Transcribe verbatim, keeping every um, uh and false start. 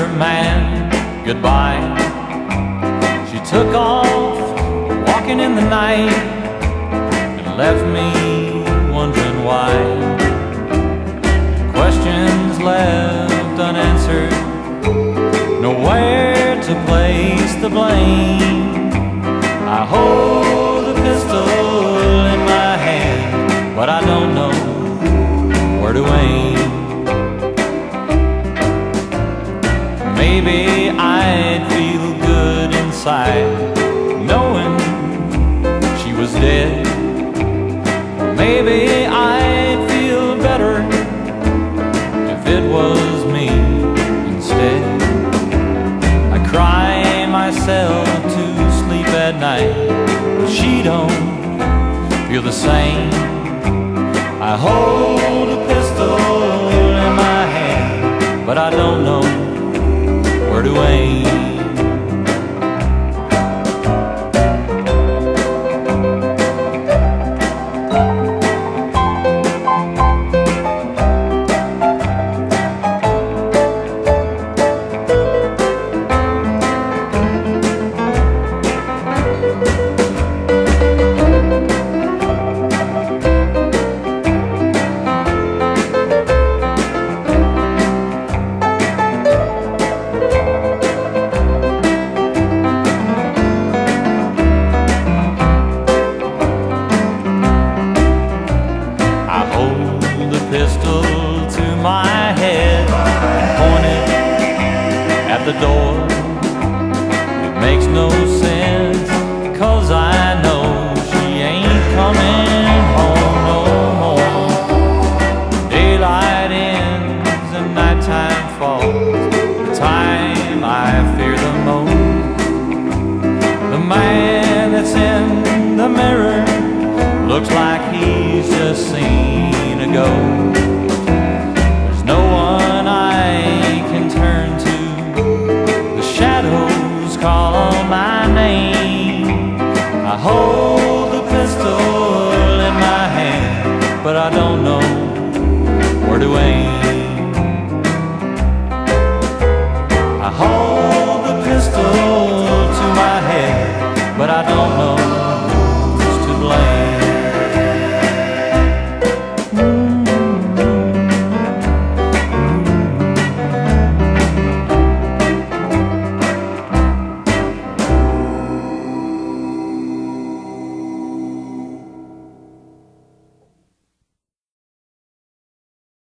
her man goodbye. She took off, walking in the night, and left me wondering why. Questions left unanswered, nowhere to place the blame. I hold a pistol in my hand, but I don't know where to aim. Maybe I'd feel good inside knowing she was dead. Maybe I'd feel better if it was me instead. I cry myself to sleep at night, but she don't feel the same. I hold a pistol in my hand, but I don't know where to aim. Pistol to my head, pointed at the door. It makes no sense, cause I know she ain't coming home no more. Daylight ends and nighttime falls, the time I fear the most. The man that's in the mirror looks like he's just seen a ghost.